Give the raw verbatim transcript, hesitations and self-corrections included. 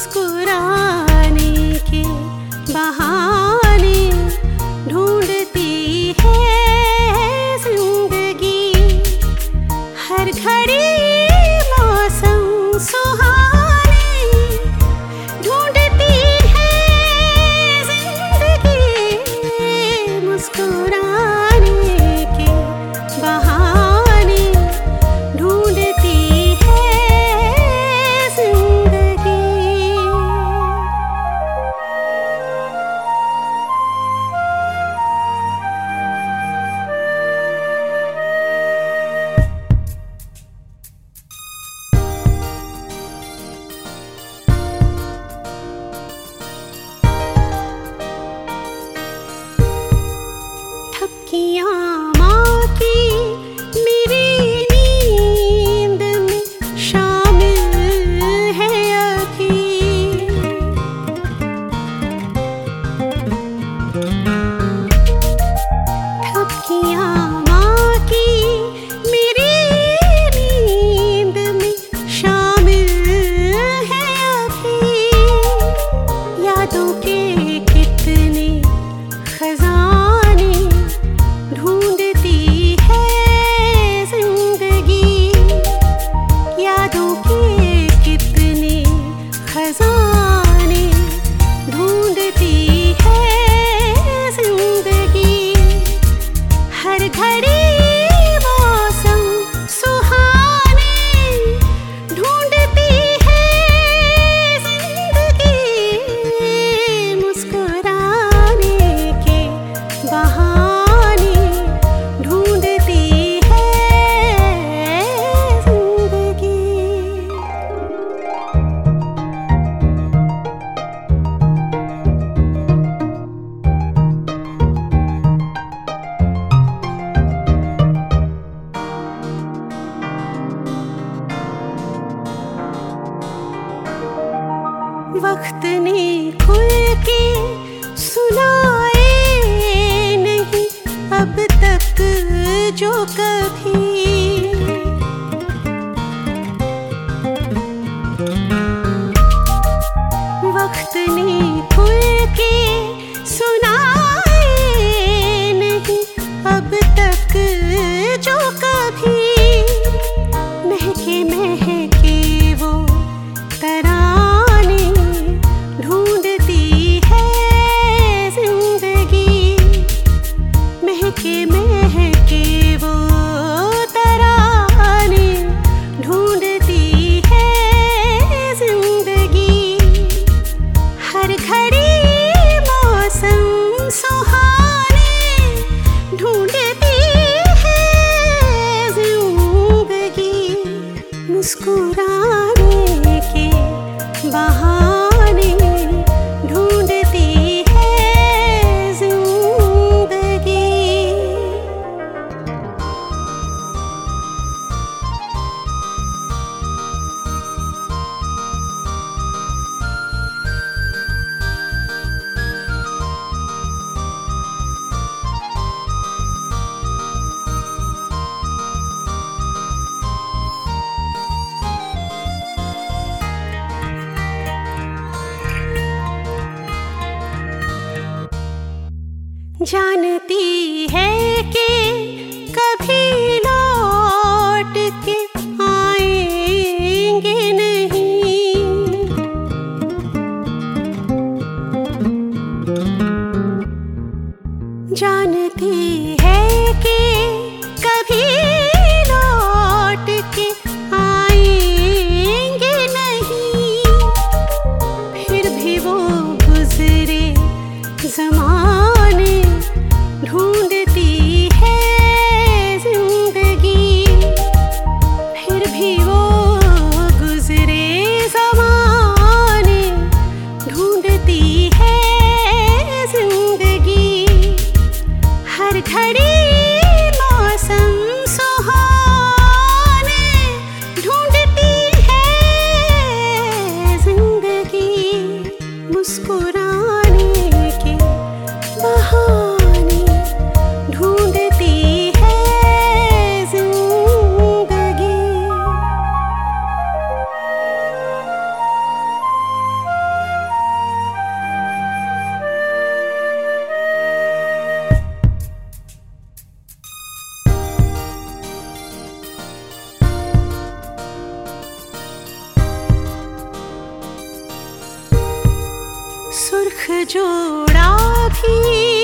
मुस्कुराने के बहाने ढूंढती है जिंदगी, हर घड़ी मौसम सुहाने ढूंढती है जिंदगी, मुस्कुराने के बहाने ढूंढती माँ की मेरी नींद में शामिल है अभी, ठपकियाँ माँ की मेरी नींद में शामिल है अभी, यादों के कितने खजाने ढूंढती है जिंदगी, यादों के कितने खजाने ढूंढती है जिंदगी, हर घड़ी मौसम सुहाने ढूंढती है जिंदगी, मुस्कुराने के बहाने ढूंढती है जिंदगी। वक्त ने खुल के सुनाए नहीं अब तक जो कभी, वक्त ने खुल के सुनाए नहीं अब तक जो कभी, महके महके वो तराने ढूंढती है जिंदगी, महके महके वो तराने ढूंढती है जिंदगी, हर घड़ी मौसम सुहाने ढूंढती है जिंदगी, मुस्कुराने के बहाने ढूंढती है जिंदगी। जानती है कि कभी लौट के आएंगे नहीं, जानती है कि कभी लौट के आएंगे नहीं, फिर भी वो गुजरे ज़माने ढूंढती है जोड़ा भी